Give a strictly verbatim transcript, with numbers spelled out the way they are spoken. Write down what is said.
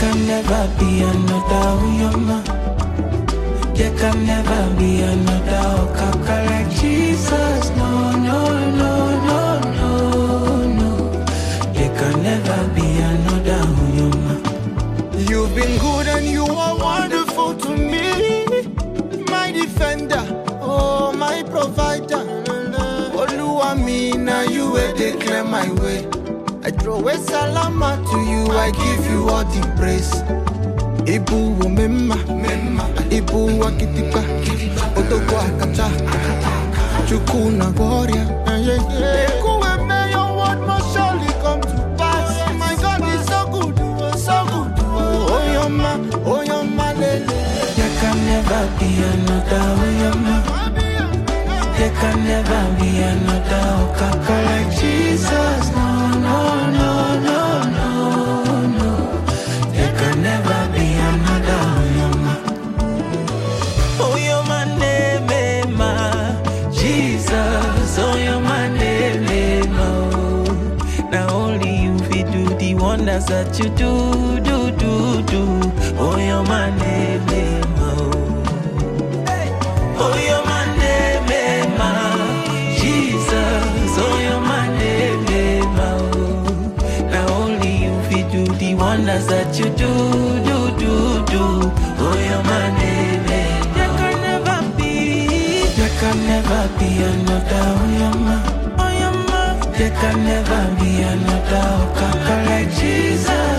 can never be another Uyoma. There can never be another Okaka like Jesus. No, no, no, no, no, no. There can never be another Uyoma. You've been good and you are wonderful to me, my defender, oh my provider. Oluwamina, you will declare my way. I throw a salama to you, I give you all the praise. Ibu memma, memma, Ibu wakitipa, Otoko akata, Chukuna gloria. Ekuwe may your word must surely come to pass. My God is so good, so good. Oh yoma, oh yoma lele. There can never be another Uyoma. There can never be another Okaka like Jesus. No, no, no, no, no, no. There can never be another Uyoma. Uyoma name ma Jesus. Uyoma name ma. Now only you fit do the wonders that you do, do, do, do. Uyoma name ma. Uyoma name ma Jesus. Uyoma name ma. Now only you fit do the wonders that you do, do, do, do. Uyoma name ma. There can never be, there can never be another Uyoma. Uyoma. There can never be another Okaka like Jesus.